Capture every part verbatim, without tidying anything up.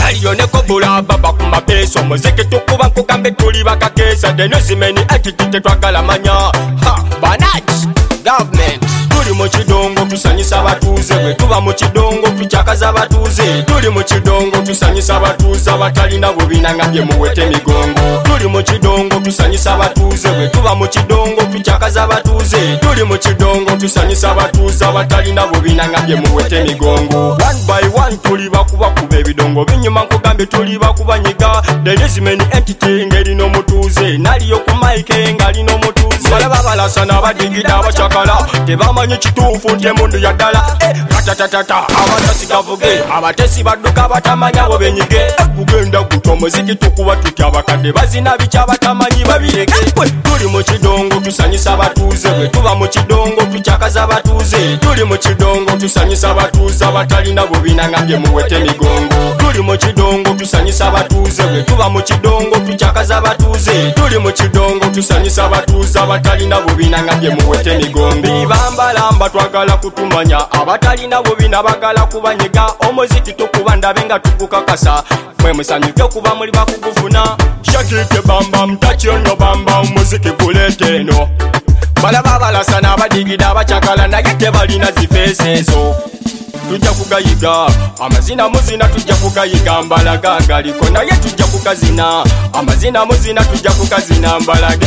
Aliyo ne kobula baba ku mapeso omuziki tukuba nkugambe tuli bakakesa denozimeni ekitite twagala manya ha banach government tuli mu kidongo tusanyisa abatuuze bwe tuba mu kidongo tukyakaza abatuuze tuli mu kidongo tusanyisa abatuuze abatalina bubinanga bye muwete migongo tuli mu kidongo tusanyisa abatuuze bwe tuba mu kidongo tukyakaza abatuuze tuli mu kidongo tusanyisa abatuuze abatalina bubinanga bye muwete migongo one by one tuli bakuba kuba ebidongo binyuma nkugambe tuli bakuba nyiga denizimeni entity ngeri n'omutuuze naliyo ku maike ngali n'omutuuze balaba balasana abadigida abacakala tebamanyi kituufu nti emundu yaddala ratatatata abatasi gavuge abatesi badduka batamanya bo benyige gugenda guto omuziki tukuba tutya abakadde bazina bikya batamanyi babirege tuli mu kidongo tusanyisa abatuuze bwe tuba mu kidongo tukyakaza abatuuze tuli mu kidongo tusanyisa abatuuze abatalina bubinanga bye muwete migongo tuli mu kidongo tusanyisa abatuuze bwe tuba mu kidongo tukyakaza abatuuze tuli mu kidongo tusanyisa abatuuze abatalina bubinanga bye muwete migongo bambalamba twagala kutumanya abatalina bubina bagala kubanyiga omuziki tukuba ndabe nga tukukakasa mwe musanyuke kuba muli bakugufuna shakike bamba mtakyono bamba omuziki gulete eno balaba balasana abadigida abacakala naye tebalina zifeesi ezo tujja kugayiga amazina muzina tujja kugayiga mbalaga galiko naye tujja kukazina amazina muzina tujja kukazina mbalage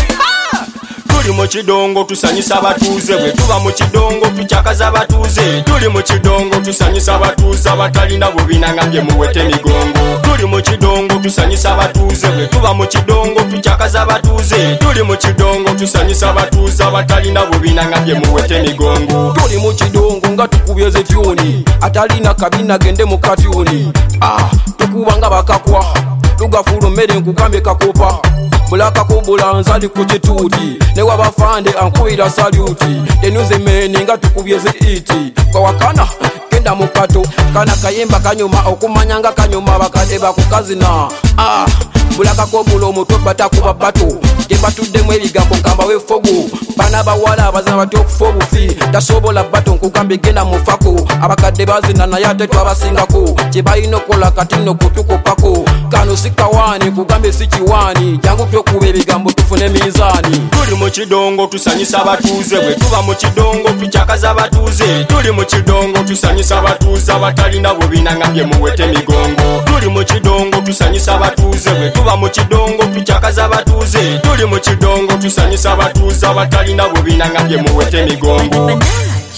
tuli mu kidongo tusanyisa abatuuze bwe tuba mu kidongo tukyakaza abatuuze tuli mu kidongo tusanyisa abatuuze abatalina bubinanga bye muwete migongo tuli mu kidongo tusanyisa abatuuze bwe tuba mu kidongo tukyakaza abatuuze tuli mu kidongo tusanyisa abatuuze abatalina bubinanga bye muwete migongo tuli mu kidongo nga tukubye zetyuni atalina kabina gende mu katyuni ah tukuba nga bakakwa tugafuula mmere nkugambe kakopa bulaka kubula nzali ku kituuti ne wabafande ankubira saluti denuzemeni nga tukubye iti kwa wakana kenda mukato kana kayemba kanyuma okumanya nga kanyuma bakade bakukazina ah bulaka kubula omutwe batakuba bato tebatuddemu ebigambo gamba wefogo bana bawala abazina batya okufa obufi tasobola bato nkugambe genda mufako abakadde bazina naye ate twabasingako kyebalina okukola kati nno kutukopako kano sikawani kugambe sikiwani jangu tyokuba ebigambo tufune mizaani tuli mu kidongo tusanyisa abatuuze bwe tuba mu kidongo tukyakaza abatuuze tuli mu kidongo tusanyisa abatuuze abatalina bubinanga bye muwete migongo tuli mu kidongo tusanyisa abatuuze bwe tuba mu kidongo tukyakaza abatuuze tuli mu kidongo tusanyisa abatuuze abatalina bubinanga bye muwete migongo.